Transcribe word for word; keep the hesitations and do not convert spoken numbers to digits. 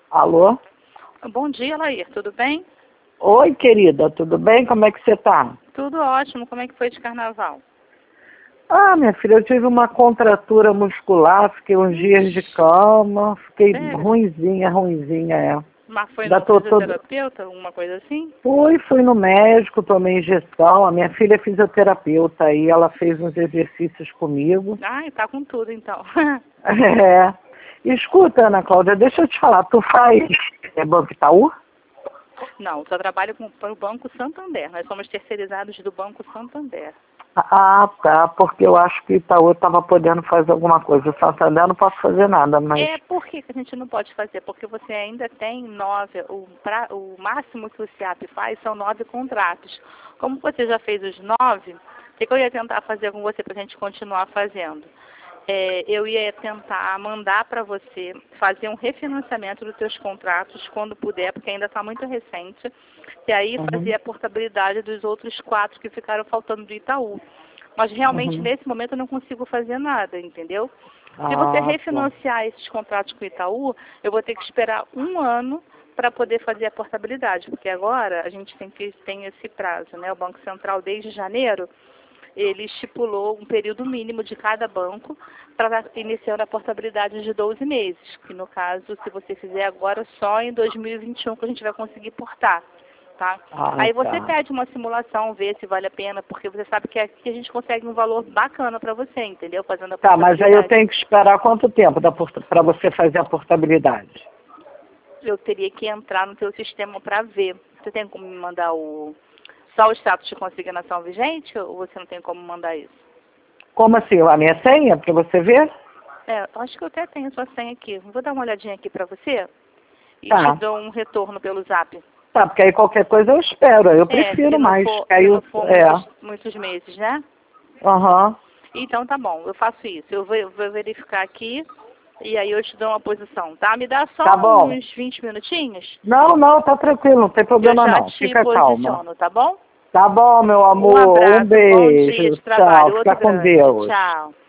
Alô? Bom dia, Laís. Tudo bem? Oi, querida, tudo bem? Como é que você tá? Tudo ótimo. Como é que foi de carnaval? Ah, minha filha, eu tive uma contratura muscular, fiquei uns dias de cama, fiquei Sério? ruinzinha, ruinzinha, é. Mas foi Ainda no tô todo... fisioterapeuta, alguma coisa assim? Fui, fui no médico, tomei injeção, a minha filha é fisioterapeuta aí, ela fez uns exercícios comigo. Ai, tá com tudo então. É. Escuta, Ana Cláudia, deixa eu te falar, tu faz é, Banco Itaú? Não, só trabalho com, para o Banco Santander. Nós somos terceirizados do Banco Santander. Ah, tá, porque eu acho que Itaú estava podendo fazer alguma coisa. O Santander não posso fazer nada, mas... É, por que que a gente não pode fazer? Porque você ainda tem nove, o, pra, o máximo que o SIAP faz são nove contratos. Como você já fez os nove, o que, que eu ia tentar fazer com você para a gente continuar fazendo? É, eu ia tentar mandar para você fazer um refinanciamento dos seus contratos quando puder, porque ainda está muito recente, e aí Uhum. fazer a portabilidade dos outros quatro que ficaram faltando do Itaú. Mas realmente Uhum. nesse momento eu não consigo fazer nada, entendeu? Se você Ah, tá. refinanciar esses contratos com o Itaú, eu vou ter que esperar um ano para poder fazer a portabilidade, porque agora a gente tem que tem esse prazo, né? O Banco Central desde janeiro ele estipulou um período mínimo de cada banco para iniciar a portabilidade de doze meses, que no caso, se você fizer agora, só em dois mil e vinte e um que a gente vai conseguir portar, tá? Ah, Aí você tá. pede uma simulação, vê se vale a pena, porque você sabe que aqui a gente consegue um valor bacana para você, entendeu? Fazendo a Tá, mas aí eu portabilidade. tenho que esperar quanto tempo para você fazer a portabilidade? Eu teria que entrar no teu sistema para ver. Você tem como me mandar o só o status de consignação vigente ou você não tem como mandar isso? Como assim? A minha senha, para você ver? É, eu acho que eu até tenho a sua senha aqui. Vou dar uma olhadinha aqui para você e Tá. te dou um retorno pelo zap. Tá, porque aí qualquer coisa eu espero. Eu É, se prefiro não mais. for, Que se aí não eu... for É. muitos, muitos meses, né? Aham. Então tá bom, eu faço isso. Eu vou, eu vou verificar aqui e aí eu te dou uma posição, tá? Me dá só Tá bom. uns vinte minutinhos. Não, não, tá tranquilo, não tem Eu problema já não. te Fica calma. posiciono, tá bom? Tá bom, meu Um amor. Um abraço, bom dia beijo. de Tchau. trabalho, Fica outro com grande. Deus. Tchau.